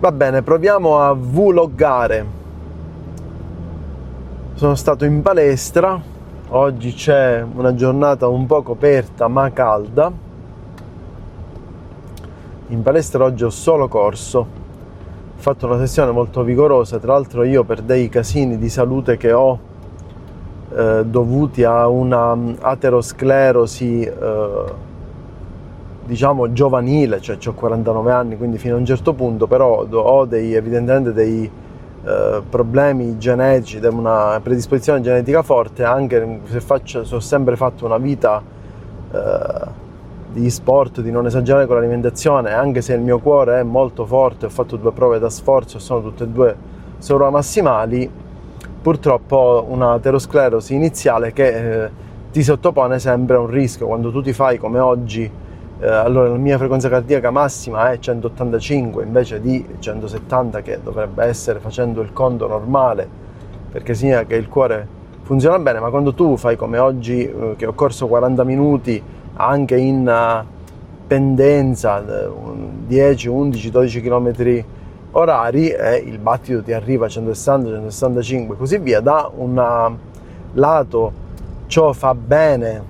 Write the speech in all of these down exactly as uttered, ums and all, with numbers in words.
Va bene, proviamo a vloggare. Sono stato in palestra, oggi c'è una giornata un po' coperta ma calda. In palestra oggi ho solo corso, ho fatto una sessione molto vigorosa, tra l'altro io per dei casini di salute che ho eh, dovuti a una aterosclerosi eh, diciamo giovanile, cioè ho quarantanove anni, quindi fino a un certo punto, però ho dei, evidentemente dei eh, problemi genetici, una predisposizione genetica forte, anche se faccio, se ho sempre fatto una vita eh, di sport, di non esagerare con l'alimentazione, anche se il mio cuore è molto forte, ho fatto due prove da sforzo, sono tutte e due sovramassimali, purtroppo ho una aterosclerosi iniziale che eh, ti sottopone sempre a un rischio. Quando tu ti fai come oggi, eh, allora la mia frequenza cardiaca massima è centottantacinque invece di centosettanta, che dovrebbe essere, facendo il conto normale, perché significa che il cuore funziona bene, ma quando tu fai come oggi, eh, che ho corso quaranta minuti anche in uh, pendenza, dieci, undici, dodici chilometri orari, e il battito ti arriva a centosessanta, centosessantacinque, così via. Da un lato ciò fa bene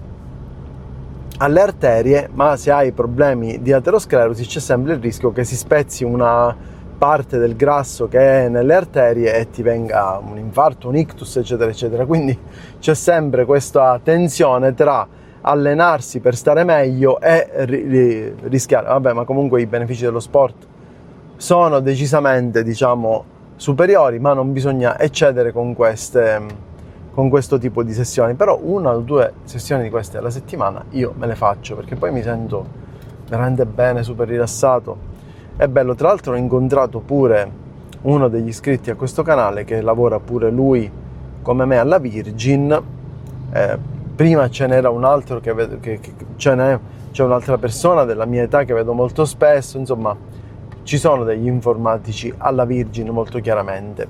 alle arterie, ma se hai problemi di aterosclerosi c'è sempre il rischio che si spezzi una parte del grasso che è nelle arterie e ti venga un infarto, un ictus, eccetera eccetera. Quindi c'è sempre questa tensione tra allenarsi per stare meglio e ri- rischiare. Vabbè, ma comunque i benefici dello sport sono decisamente, diciamo, superiori, ma non bisogna eccedere con queste, con questo tipo di sessioni. Però una o due sessioni di queste alla settimana io me le faccio, perché poi mi sento veramente bene, super rilassato. È bello. Tra l'altro ho incontrato pure uno degli iscritti a questo canale che lavora pure lui come me alla Virgin. eh, Prima ce n'era un altro che, vedo, che, che ce n'è, c'è un'altra persona della mia età che vedo molto spesso, insomma ci sono degli informatici alla Virgin molto chiaramente.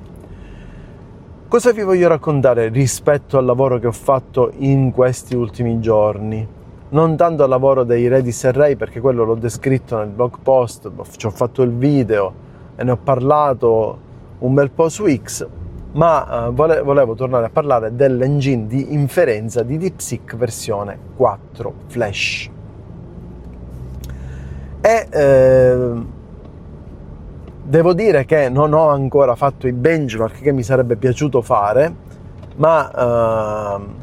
Cosa vi voglio raccontare rispetto al lavoro che ho fatto in questi ultimi giorni? Non tanto al lavoro dei Redis Array, perché quello l'ho descritto nel blog post, ci ho fatto il video e ne ho parlato un bel po' su X, ma uh, vole- volevo tornare a parlare dell'engine di inferenza di DeepSeek versione quattro Flash. E eh, devo dire che non ho ancora fatto i benchmark che mi sarebbe piaciuto fare, ma uh,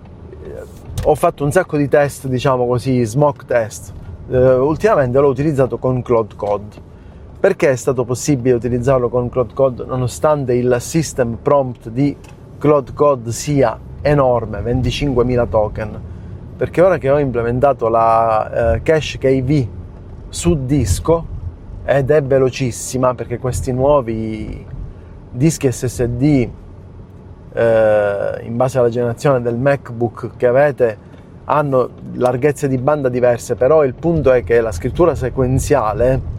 ho fatto un sacco di test, diciamo così, smoke test. Uh, ultimamente l'ho utilizzato con Claude Code. Perché è stato possibile utilizzarlo con Claude Code nonostante il system prompt di Claude Code sia enorme, venticinquemila token? Perché ora che ho implementato la eh, cache K V su disco, ed è velocissima, perché questi nuovi dischi S S D eh, in base alla generazione del MacBook che avete hanno larghezze di banda diverse, però il punto è che la scrittura sequenziale,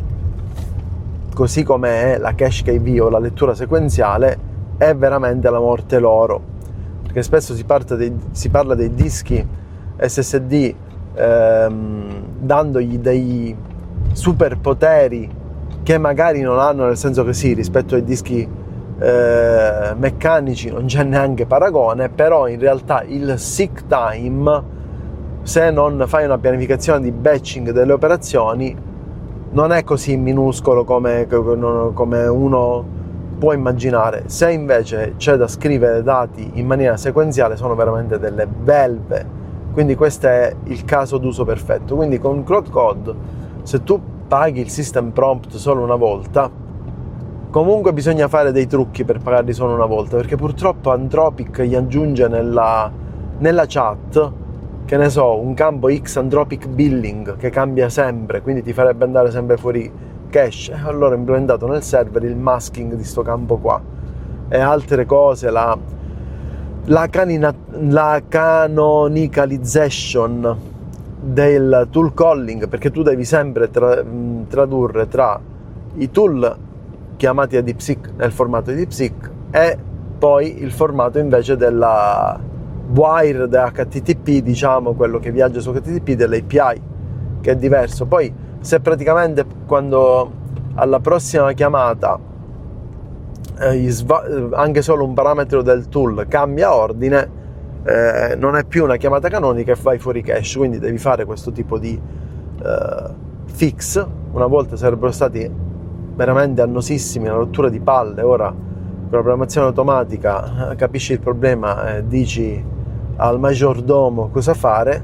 così come è la cache K V o la lettura sequenziale, è veramente la morte loro, perché spesso si, parte dei, si parla dei dischi S S D ehm, dandogli dei superpoteri che magari non hanno, nel senso che sì, rispetto ai dischi eh, meccanici non c'è neanche paragone, però in realtà il seek time, se non fai una pianificazione di batching delle operazioni, non è così minuscolo come, come uno può immaginare. Se invece c'è da scrivere dati in maniera sequenziale, sono veramente delle belve. Quindi questo è il caso d'uso perfetto. Quindi con Claude Code, se tu paghi il system prompt solo una volta, comunque bisogna fare dei trucchi per pagarli solo una volta, perché purtroppo Anthropic gli aggiunge nella, nella chat, che ne so, un campo X Anthropic Billing che cambia sempre, quindi ti farebbe andare sempre fuori cache. E allora ho implementato nel server il masking di sto campo qua e altre cose, la, la, canina, la canonicalization del tool calling, perché tu devi sempre tra, tradurre tra i tool chiamati a DeepSeek nel formato di DeepSeek e poi il formato invece della wire da H T T P, diciamo quello che viaggia su H T T P dell'A P I, che è diverso. Poi se praticamente quando alla prossima chiamata eh, sva- anche solo un parametro del tool cambia ordine, eh, non è più una chiamata canonica e vai fuori cache, quindi devi fare questo tipo di eh, fix. Una volta sarebbero stati veramente annosissimi, una rottura di palle. Ora con la programmazione automatica capisci il problema e dici al maggiordomo cosa fare.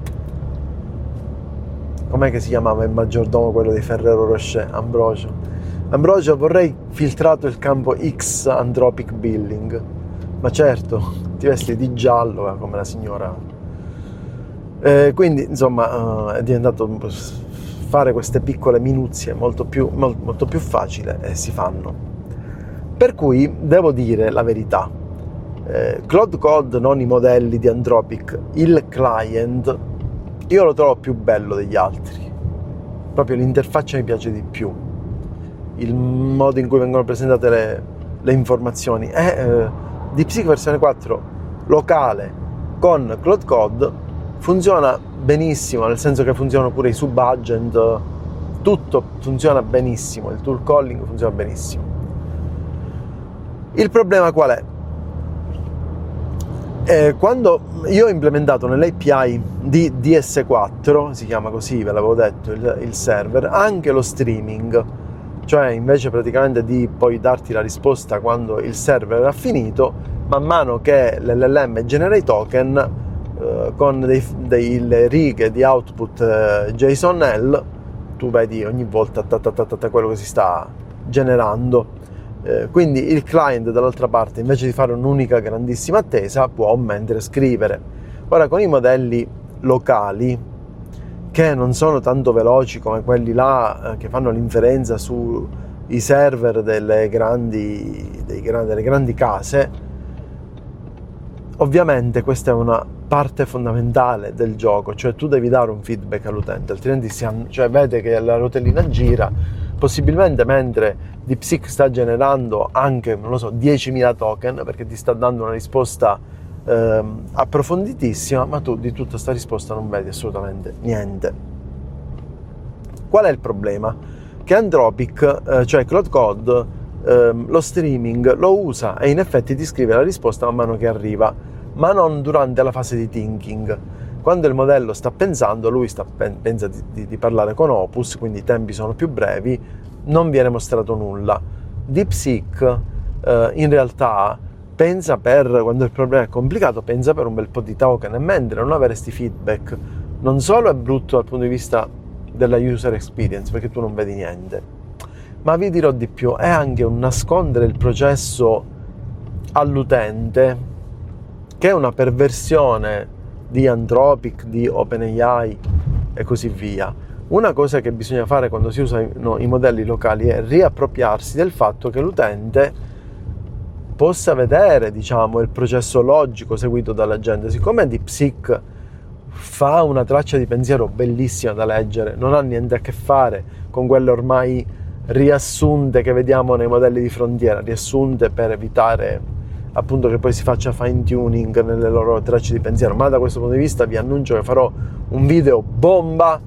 Com'è che si chiamava il maggiordomo, quello di Ferrero Rocher? Ambrogio. Ambrogio, vorrei filtrato il campo X Anthropic Billing. Ma certo, ti vesti di giallo come la signora. Eh, quindi insomma è diventato fare queste piccole minuzie molto più, molto più facile e si fanno. Per cui devo dire la verità, eh, Claude Code, non i modelli di Anthropic, il client, io lo trovo più bello degli altri, proprio l'interfaccia mi piace di più, il modo in cui vengono presentate le, le informazioni. E eh, DeepSeek versione quattro locale con Claude Code funziona benissimo, nel senso che funzionano pure i subagent, tutto funziona benissimo, il tool calling funziona benissimo. Il problema qual è? Eh, quando io ho implementato nell'A P I di D S quattro, si chiama così, ve l'avevo detto, il, il server, anche lo streaming, cioè invece praticamente di poi darti la risposta quando il server era finito, man mano che l'L L M genera i token eh, con dei, delle righe di output eh, JSON-L, tu vedi ogni volta ta ta ta ta ta quello che si sta generando. Eh, quindi il client dall'altra parte, invece di fare un'unica grandissima attesa, può mentre scrivere. Ora con i modelli locali, che non sono tanto veloci come quelli là eh, che fanno l'inferenza sui server delle grandi, dei, delle grandi case, ovviamente questa è una parte fondamentale del gioco, cioè tu devi dare un feedback all'utente, altrimenti si hanno, cioè vede che la rotellina gira, possibilmente mentre DeepSeek sta generando anche, non lo so, diecimila token, perché ti sta dando una risposta ehm, approfonditissima, ma tu di tutta questa risposta non vedi assolutamente niente. Qual è il problema? Che Anthropic, eh, cioè Claude Code, ehm, lo streaming lo usa e in effetti ti scrive la risposta man mano che arriva, ma non durante la fase di thinking. Quando il modello sta pensando, lui sta, pensa di, di, di parlare con Opus, quindi i tempi sono più brevi, non viene mostrato nulla. DeepSeek eh, in realtà pensa per, quando il problema è complicato, pensa per un bel po' di token, e mentre non avere questi feedback non solo è brutto dal punto di vista della user experience, perché tu non vedi niente, ma vi dirò di più, è anche un nascondere il processo all'utente, che è una perversione di Anthropic, di OpenAI e così via. Una cosa che bisogna fare quando si usano i modelli locali è riappropriarsi del fatto che l'utente possa vedere, diciamo, il processo logico seguito dalla gente. Siccome DeepSeek fa una traccia di pensiero bellissima da leggere, non ha niente a che fare con quelle ormai riassunte che vediamo nei modelli di frontiera, riassunte per evitare appunto che poi si faccia fine tuning nelle loro tracce di pensiero. Ma da questo punto di vista vi annuncio che farò un video bomba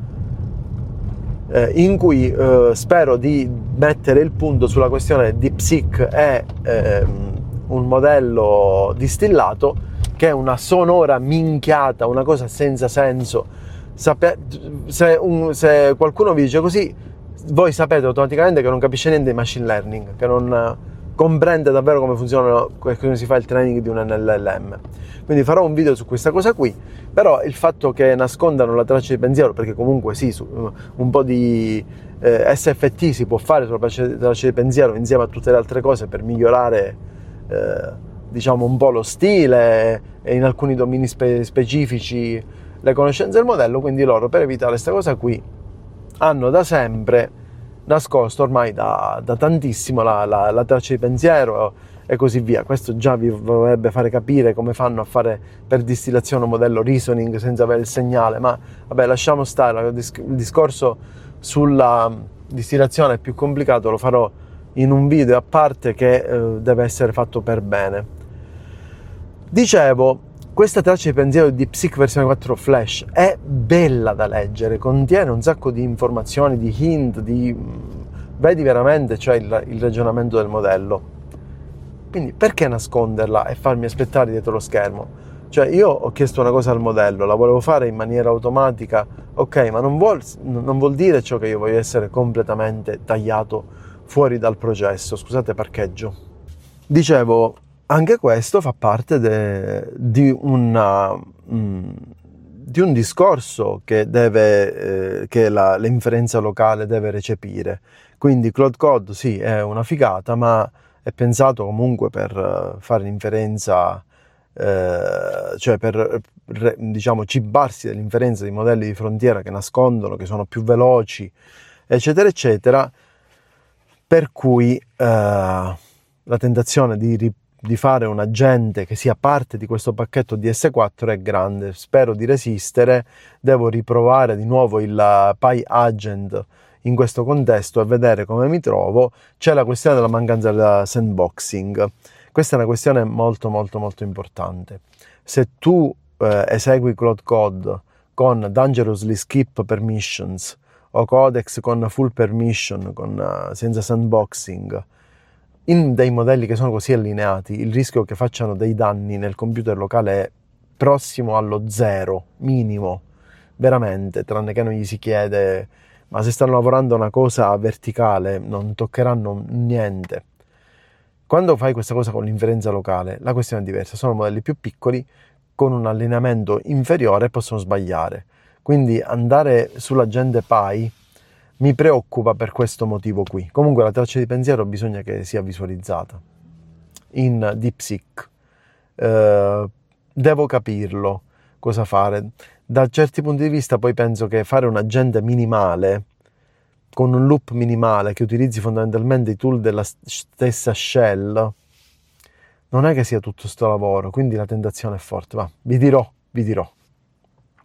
eh, in cui eh, spero di mettere il punto sulla questione DeepSeek è eh, un modello distillato, che è una sonora minchiata, una cosa senza senso. Sape- se, un, se qualcuno vi dice così, voi sapete automaticamente che non capisce niente di machine learning, che non comprende davvero come funziona, come si fa il training di un N L M. Quindi farò un video su questa cosa qui, però il fatto che nascondano la traccia di pensiero, perché comunque sì, su, un po' di eh, S F T si può fare sulla traccia di pensiero insieme a tutte le altre cose per migliorare eh, diciamo un po' lo stile e in alcuni domini spe- specifici le conoscenze del modello, quindi loro, per evitare questa cosa qui, hanno da sempre nascosto ormai da, da tantissimo la, la, la traccia di pensiero e così via. Questo già vi dovrebbe fare capire come fanno a fare per distillazione un modello reasoning senza avere il segnale, ma vabbè, lasciamo stare, il discorso sulla distillazione è più complicato, lo farò in un video a parte che eh, deve essere fatto per bene. Dicevo, questa traccia di pensiero di DeepSeek versione quattro Flash è bella da leggere, contiene un sacco di informazioni, di hint, di vedi veramente, cioè, il, il ragionamento del modello. Quindi perché nasconderla e farmi aspettare dietro lo schermo? Cioè, io ho chiesto una cosa al modello, la volevo fare in maniera automatica, ok, ma non vuol, non vuol dire ciò che io voglio essere completamente tagliato fuori dal processo. Scusate, parcheggio. Dicevo, anche questo fa parte de, di, una, mh, di un discorso che, deve, eh, che la, l'inferenza locale deve recepire. Quindi Claude Code sì, è una figata, ma è pensato comunque per fare l'inferenza, eh, cioè per, diciamo, cibarsi dell'inferenza di modelli di frontiera che nascondono, che sono più veloci, eccetera, eccetera, per cui eh, la tentazione di, di fare un agente che sia parte di questo pacchetto D S quattro è grande. Spero di resistere, devo riprovare di nuovo il PyAgent in questo contesto e vedere come mi trovo. C'è la questione della mancanza del sandboxing. Questa è una questione molto molto molto importante. Se tu eh, esegui Claude Code con dangerously skip permissions o codex con full permission, con, uh, senza sandboxing, in dei modelli che sono così allineati, il rischio che facciano dei danni nel computer locale è prossimo allo zero, minimo, veramente, tranne che non gli si chiede, ma se stanno lavorando a una cosa verticale non toccheranno niente. Quando fai questa cosa con l'inferenza locale, la questione è diversa, sono modelli più piccoli, con un allineamento inferiore possono sbagliare. Quindi andare sull'agente Py mi preoccupa per questo motivo qui. Comunque la traccia di pensiero bisogna che sia visualizzata in DeepSeek. Eh, devo capirlo, cosa fare. Da certi punti di vista poi penso che fare un agente minimale, con un loop minimale che utilizzi fondamentalmente i tool della stessa shell, non è che sia tutto sto lavoro, quindi la tentazione è forte. Ma vi dirò, vi dirò.